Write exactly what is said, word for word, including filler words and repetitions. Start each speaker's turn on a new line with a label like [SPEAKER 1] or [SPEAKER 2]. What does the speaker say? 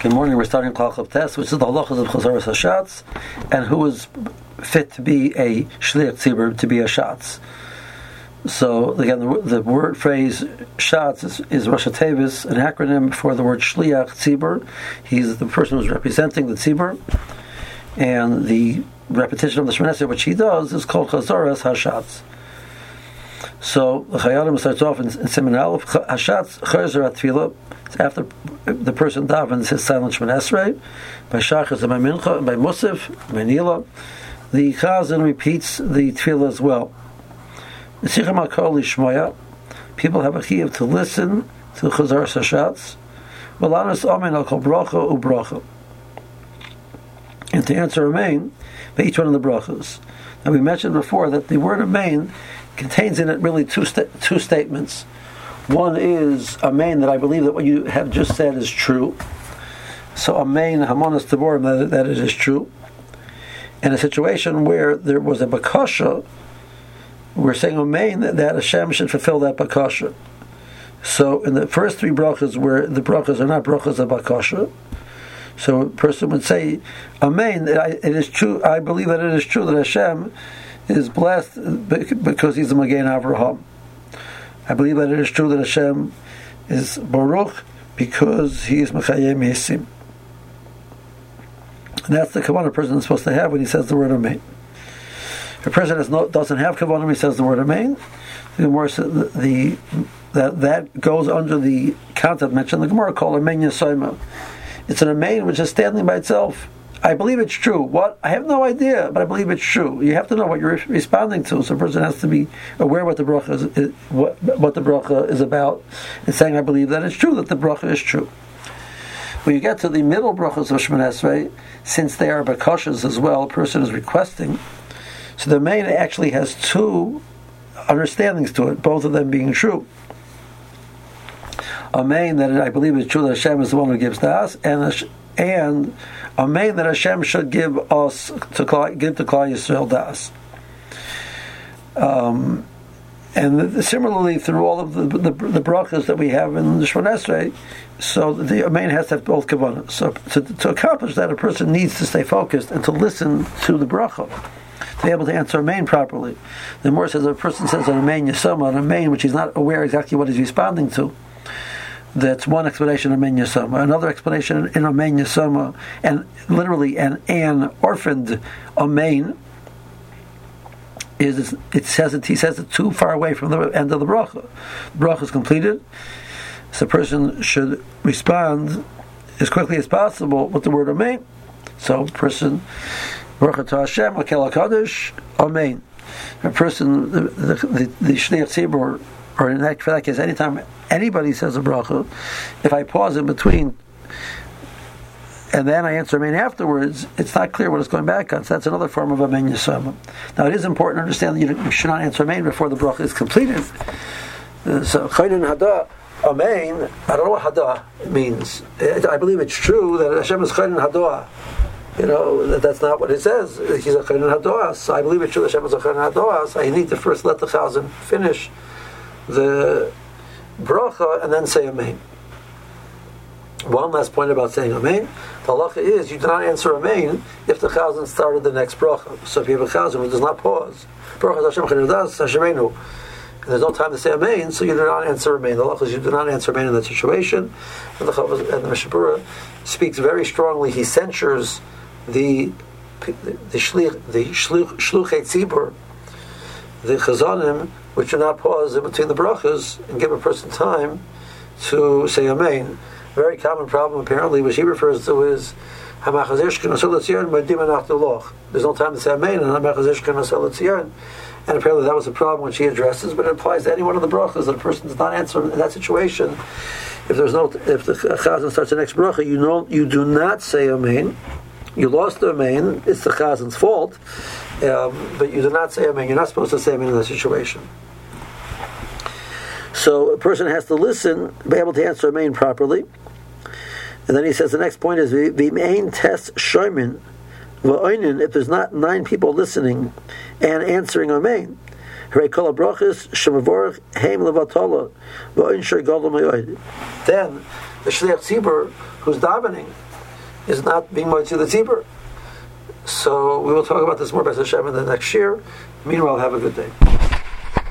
[SPEAKER 1] Good morning. We're starting Klal Chav Tes, which is the halachas of Chazaras Hashatz, and who is fit to be a shliach tzibur, to be a shatz. So again, the, the word phrase shatz is, is Rosh Tevis, an acronym for the word shliach tzibur. He's the person who's representing the tzibur, and the repetition of the Shemoneh Esrei, which he does, is called Chazaras Hashatz. So the Chayadim starts off in, in Siman Aleph, Hashatz Chazer at Tefillah. It's after the person davens his silent Shemoneh Esrei, by Shachas and by Mincha, and by Musaf, by Nila. The Chazan repeats the Tefillah as well. People have a chiyuv to listen to Chazaras Hashatz. V'lanos amen al kol bracha u'bracha, and to answer amen by each one of the brachas. Now we mentioned before that the word amen contains in it really two sta- two statements. One is amen, that I believe that what you have just said is true. So amen hamonas taborim, that, that it is true. In a situation where there was a bakasha, we're saying amen that, that Hashem should fulfill that bakasha. So in the first three brachas, where the brachas are not brachas of bakasha, so a person would say amen, it is true, I believe that it is true that Hashem is blessed because he's a Magen Avraham. I believe that it is true that Hashem is Baruch because he is Mechayeh Mesim. And that's the kavanah a person is supposed to have when he says the word Amen. If a person has no, doesn't have kavanah when he says the word Amen, the, the, the that that goes under the concept mentioned in the Gemara called Amen Yesayma. It's an Amen which is standing by itself. I believe it's true. What? I have no idea, but I believe it's true. You have to know what you're responding to. So a person has to be aware what the bracha is, is what, what the bracha is about, and saying, I believe that it's true, that the bracha is true. When you get to the middle brachas of Shemoneh Esrei, since they are bakashas as well, a person is requesting. So the main actually has two understandings to it, both of them being true. Amen, that I believe it's true that Hashem is the one who gives to us, and and amen that Hashem should give us to give to Klal Yisrael das. Um, and the, similarly through all of the, the the brachas that we have in the Shemoneh Esrei, so the amen has to have both kavanah. So to, to accomplish that, a person needs to stay focused and to listen to the bracha, to be able to answer amen properly. The more says, if a person says an amen yasama, an amen which he's not aware exactly what he's responding to, that's one explanation of Amen Yasama. Another explanation in Amen Yasama, and literally an an orphaned Amen, is it says it he says it too far away from the end of the bracha. The bracha is completed, so a person should respond as quickly as possible with the word Amen. So a person, Baruch Atah Hashem, Akel HaKadosh, Amen. A person, the the, the, the Shliach Tzibur, or in that, for that case, anytime anybody says a bracha, if I pause in between and then I answer amen afterwards, it's not clear what it's going back on. So that's another form of amen yasama. Now it is important to understand that you should not answer amen before the bracha is completed. Uh, so chaynin hada amen, I don't know what hada means. I believe it's true that Hashem is chaynin hada. You know, that that's not what it says. He's a chaynin hada. So I believe it's true that Hashem is a chaynin hada. So I need to first let the chazan finish the bracha and then say amen. One last point about saying amen. The halacha is you do not answer amen if the chazan started the next bracha. So if you have a chazan who does not pause, bracha Hashem chanudas Hashemenu, and there's no time to say amen, so you do not answer amen. The halacha is you do not answer amen in that situation. And the, and the Mishnah Berurah speaks very strongly. He censures the the shlich the shluchei tzibur, the chazanim, which do not pause in between the brachas and give a person time to say amen. A very common problem, apparently, which he refers to is hamachazishkin asel etzion ma'dim anachtu. There's no time to say amen, and hamachazishkin asel etzion. And apparently that was a problem which he addresses, but it applies to any one of the brachas that a person does not answer in that situation. If there's no, if the chazan starts the next bracha, you know, you do not say amen. You lost the amen. It's the chazan's fault. Um, but you do not say amen. You're not supposed to say amen in that situation. So a person has to listen, be able to answer amen properly. And then he says the next point is the main test shoymin va'oinin, if there's not nine people listening and answering amen. Then the shliach tzibur who's davening is not being Motzi the Tzibur. So we will talk about this more, B'ez Hashem, in the next year. Meanwhile, have a good day.